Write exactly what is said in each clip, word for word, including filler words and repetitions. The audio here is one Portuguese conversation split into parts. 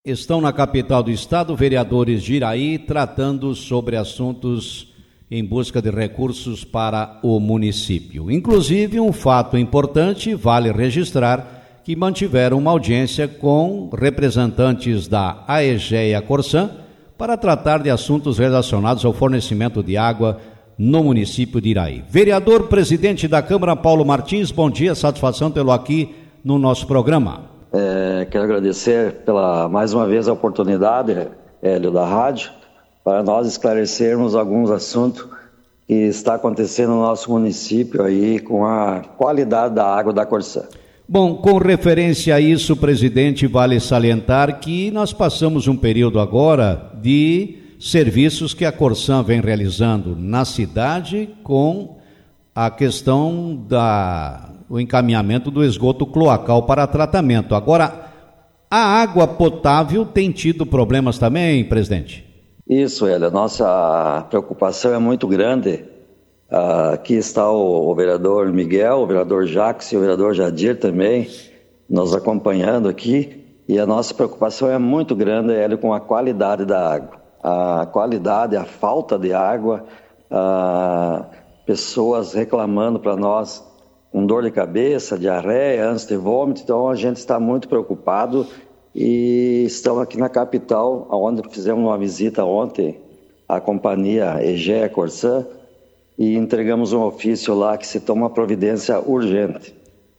estão na capital do estado vereadores de Iraí tratando sobre assuntos em busca de recursos para o município. Inclusive, um fato importante, vale registrar, que mantiveram uma audiência com representantes da Aegea Corsã para tratar de assuntos relacionados ao fornecimento de água no município de Iraí. Vereador, presidente da Câmara, Paulo Martins, bom dia, satisfação tê-lo aqui no nosso programa. É, quero agradecer pela, mais uma vez, a oportunidade, Hélio, da rádio, para nós esclarecermos alguns assuntos que está acontecendo no nosso município aí com a qualidade da água da Corsã. Bom, com referência a isso, presidente, vale salientar que nós passamos um período agora de serviços que a Corsã vem realizando na cidade com a questão da o encaminhamento do esgoto cloacal para tratamento. Agora, a água potável tem tido problemas também, presidente? Isso, Hélio, a nossa preocupação é muito grande. Uh, aqui está o, o vereador Miguel, o vereador Jacques e o vereador Jadir também nos acompanhando aqui, e a nossa preocupação é muito grande, Hélio, com a qualidade da água. A qualidade, a falta de água, uh, pessoas reclamando para nós com dor de cabeça, diarreia, ânsia de vômito. Então a gente está muito preocupado e estamos aqui na capital, onde fizemos uma visita ontem à companhia Aegea Corsã e entregamos um ofício lá que se toma uma providência urgente.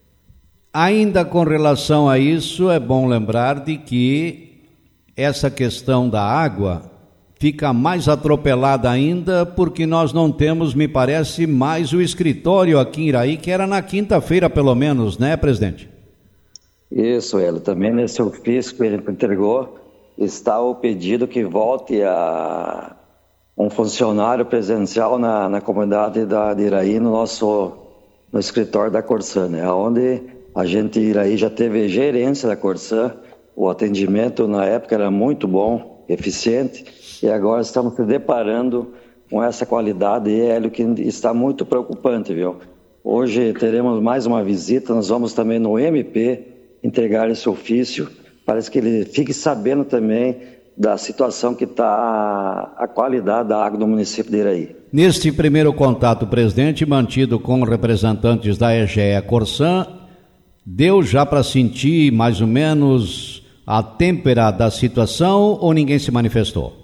Ainda com relação a isso, é bom lembrar de que essa questão da água fica mais atropelada ainda porque nós não temos, me parece, mais o escritório aqui em Iraí, que era na quinta-feira pelo menos, né, presidente? Isso, Hélio. Também nesse ofício que ele entregou está o pedido que volte a um funcionário presencial na, na comunidade da, de Iraí, no nosso no escritório da Corsã, né? Onde a gente, Iraí, já teve gerência da Corsã, o atendimento na época era muito bom, eficiente, e agora estamos se deparando com essa qualidade, Hélio, que está muito preocupante, viu? Hoje teremos mais uma visita, nós vamos também no M P entregar esse ofício, para que ele fique sabendo também da situação que está a qualidade da água do município de Iraí. Neste primeiro contato, presidente, mantido com representantes da Aegea Corsã, deu já para sentir mais ou menos a têmpera da situação ou ninguém se manifestou?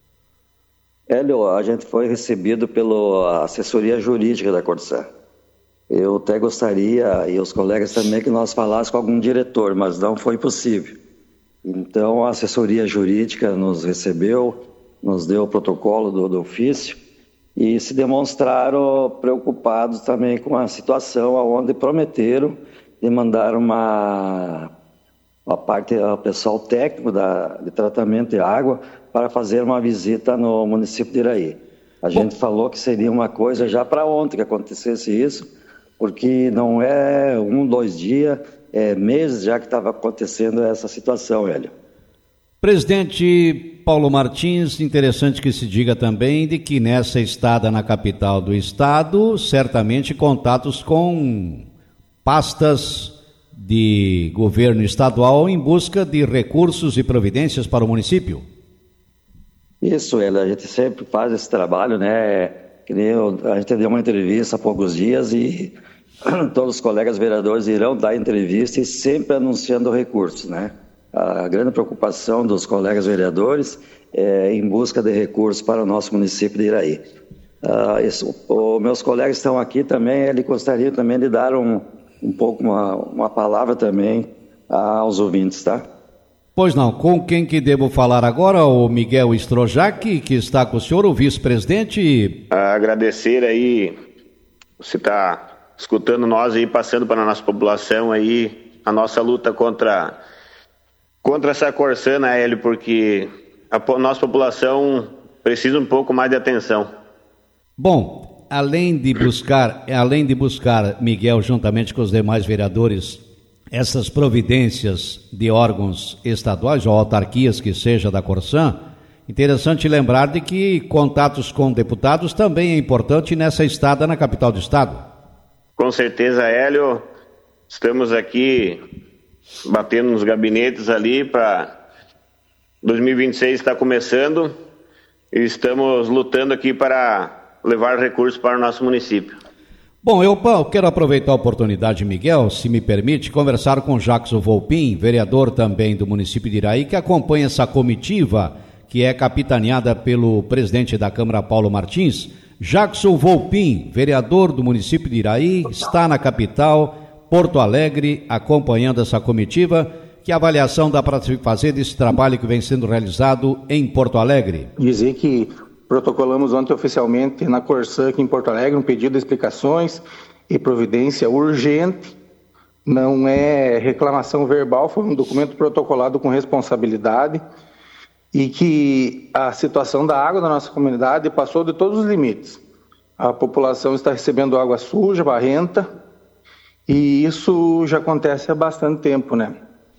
Hélio, a gente foi recebido pela assessoria jurídica da Corsã. Eu até gostaria, e os colegas também, que nós falássemos com algum diretor, mas não foi possível. Então, a assessoria jurídica nos recebeu, nos deu o protocolo do, do ofício e se demonstraram preocupados também com a situação, onde prometeram de mandar uma, uma parte, o pessoal técnico da, de tratamento de água para fazer uma visita no município de Iraí. A gente falou que seria uma coisa já para ontem que acontecesse isso, porque não é um, dois dias, é meses já que estava acontecendo essa situação, Hélio. Presidente Paulo Martins, interessante que se diga também de que nessa estada na capital do estado, certamente contatos com pastas de governo estadual em busca de recursos e providências para o município. Isso, Hélio, a gente sempre faz esse trabalho, né? Que nem eu, a gente deu uma entrevista há poucos dias e todos os colegas vereadores irão dar entrevista e sempre anunciando recursos, né? A grande preocupação dos colegas vereadores é em busca de recursos para o nosso município de Iraí. Ah, isso, os meus colegas estão aqui também, eles gostariam também de dar um, um pouco uma, uma palavra também aos ouvintes, tá? Pois não, com quem que devo falar agora? O Miguel Strojac, que está com o senhor, o vice-presidente. Agradecer aí, você está escutando nós aí, passando para a nossa população aí, a nossa luta contra, contra essa Corsã, né, Hélio, porque a nossa população precisa um pouco mais de atenção. Bom, além de buscar, além de buscar, Miguel, juntamente com os demais vereadores, essas providências de órgãos estaduais ou autarquias que seja da Corsã, interessante lembrar de que contatos com deputados também é importante nessa estada na capital do estado. Com certeza, Hélio, estamos aqui batendo nos gabinetes ali para dois mil e vinte e seis está começando e estamos lutando aqui para levar recursos para o nosso município. Bom, eu quero aproveitar a oportunidade, Miguel, se me permite, conversar com Jackson Volpin, vereador também do município de Iraí, que acompanha essa comitiva que é capitaneada pelo presidente da Câmara, Paulo Martins. Jackson Volpin, vereador do município de Iraí, está na capital, Porto Alegre, acompanhando essa comitiva. Que avaliação dá para fazer desse trabalho que vem sendo realizado em Porto Alegre? Dizer que protocolamos ontem oficialmente na Corsã aqui em Porto Alegre um pedido de explicações e providência urgente. Não é reclamação verbal, foi um documento protocolado com responsabilidade e que a situação da água da nossa comunidade passou de todos os limites. A população está recebendo água suja, barrenta, e isso já acontece há bastante tempo, né?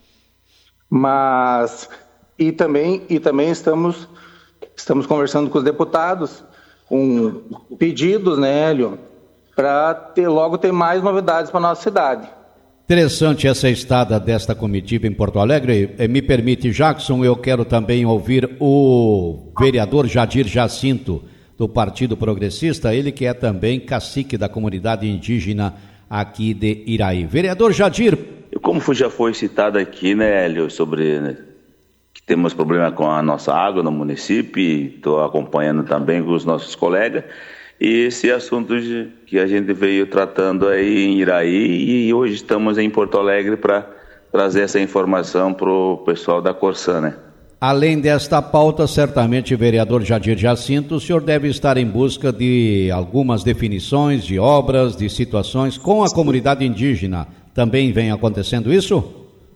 Mas, e também, e também estamos, estamos conversando com os deputados, com pedidos, né, Hélio, para ter, logo ter mais novidades para a nossa cidade. Interessante essa estada desta comitiva em Porto Alegre. Me permite, Jackson, eu quero também ouvir o vereador Jadir Jacinto, do Partido Progressista, ele que é também cacique da comunidade indígena aqui de Iraí. Vereador Jadir. Como já foi citado aqui, né, Hélio, sobre né, que temos problema com a nossa água no município, estou acompanhando também com os nossos colegas, e esse assunto de, que a gente veio tratando aí em Iraí, e hoje estamos em Porto Alegre para trazer essa informação para o pessoal da Corsã, né? Além desta pauta, certamente, vereador Jadir Jacinto, o senhor deve estar em busca de algumas definições de obras, de situações com a comunidade indígena. Também vem acontecendo isso?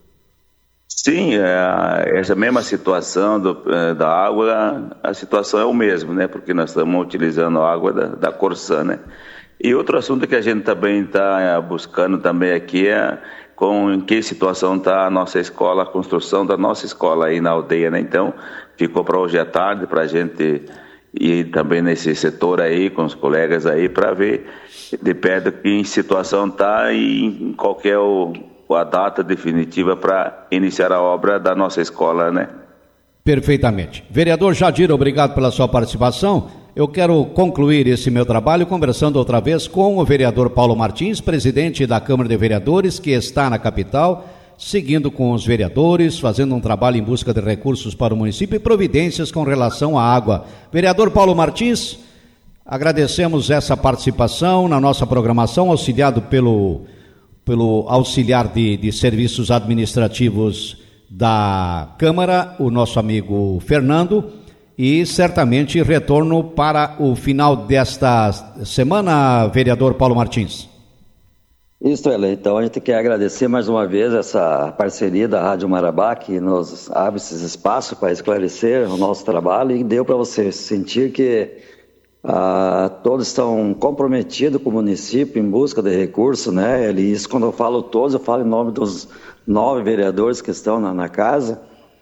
Sim, é, essa mesma situação do, da água, a situação é o mesmo, né? Porque nós estamos utilizando a água da, da Corsã, né? E outro assunto que a gente também está buscando também aqui é com em que situação está a nossa escola, a construção da nossa escola aí na aldeia, né? Então, ficou para hoje à tarde para a gente ir também nesse setor aí, com os colegas aí, para ver de perto que em situação está e qual que é o, a data definitiva para iniciar a obra da nossa escola, né? Perfeitamente. Vereador Jadir, obrigado pela sua participação. Eu quero concluir esse meu trabalho conversando outra vez com o vereador Paulo Martins, presidente da Câmara de Vereadores, que está na capital, seguindo com os vereadores, fazendo um trabalho em busca de recursos para o município e providências com relação à água. Vereador Paulo Martins, agradecemos essa participação na nossa programação, auxiliado pelo, pelo auxiliar de, de serviços administrativos da Câmara, o nosso amigo Fernando, e certamente retorno para o final desta semana, vereador Paulo Martins. Isso, Hélio. Então a gente quer agradecer mais uma vez essa parceria da Rádio Marabá, que nos abre esses espaços para esclarecer o nosso trabalho, e deu para você sentir que ah, todos estão comprometidos com o município em busca de recursos, né? E isso, quando eu falo todos, eu falo em nome dos nove vereadores que estão na, na casa,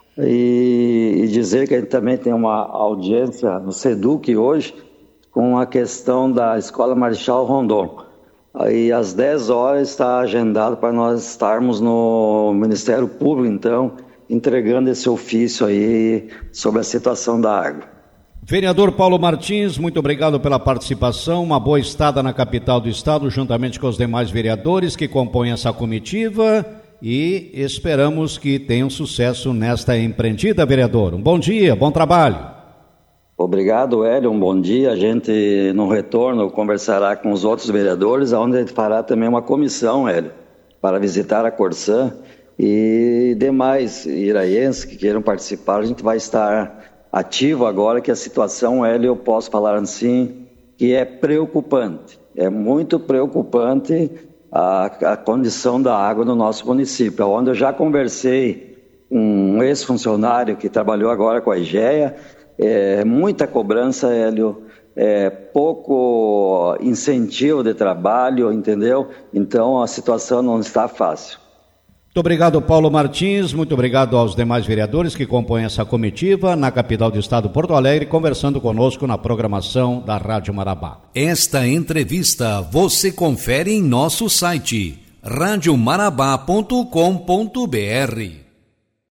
e, e dizer que a gente também tem uma audiência no SEDUC hoje com a questão da Escola Marechal Rondon. Aí às dez horas está agendado para nós estarmos no Ministério Público, então, entregando esse ofício aí sobre a situação da água. Vereador Paulo Martins, muito obrigado pela participação, uma boa estada na capital do estado, juntamente com os demais vereadores que compõem essa comitiva, e esperamos que tenham sucesso nesta empreendida, vereador. Um bom dia, bom trabalho. Obrigado, Hélio, um bom dia. A gente, no retorno, conversará com os outros vereadores, onde a gente fará também uma comissão, Hélio, para visitar a Corsã, e demais iraienses que queiram participar. A gente vai estar ativo agora, que a situação, Hélio, eu posso falar assim, que é preocupante. É muito preocupante a, a condição da água no nosso município, onde eu já conversei com um ex-funcionário que trabalhou agora com a IGEA. É, muita cobrança, Hélio, é, pouco incentivo de trabalho, entendeu? Então a situação não está fácil. Muito obrigado, Paulo Martins, muito obrigado aos demais vereadores que compõem essa comitiva na capital do estado, Porto Alegre, conversando conosco na programação da Rádio Marabá. Esta entrevista você confere em nosso site rádio marabá ponto com ponto br.